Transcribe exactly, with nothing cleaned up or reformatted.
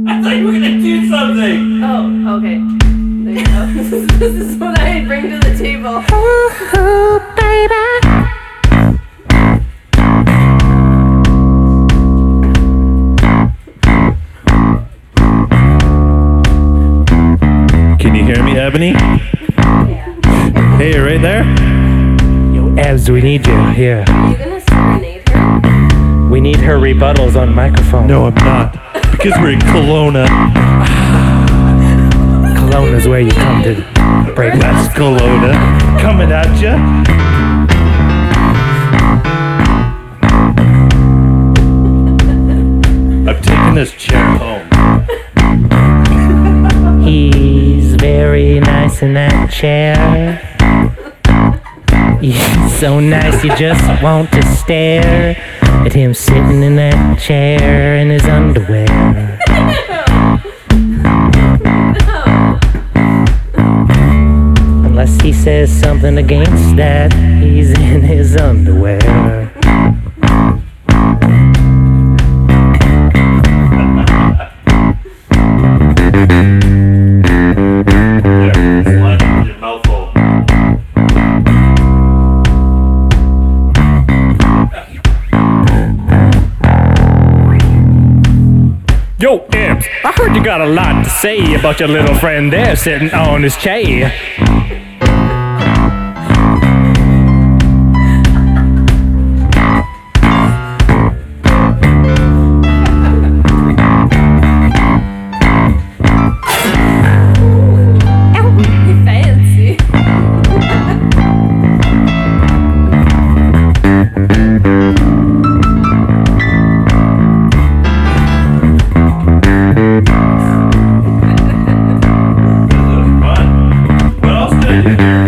I thought you were gonna do something! Oh, okay. There you go. This is what I bring to the table. Ooh, ooh, baby. Can you hear me, Ebony? Yeah. Hey, you're right there? Yo, Ebs, we need you here. Are you gonna serenade her? We need her rebuttals on microphone. No, I'm not. Because we're in Kelowna. Cologne is where you come to break that. That's Kelowna. Coming at ya. I'm taking this chair home. He's very nice in that chair. He's so nice you just want to stare at him sitting in that chair in his underwear. Unless he says something against that, he's in his underwear. There, slide it with your mouth full. Yo, Ebs, I heard you got a lot to say about your little friend there sitting on his chair. Fancy. This is fun. What else did you do?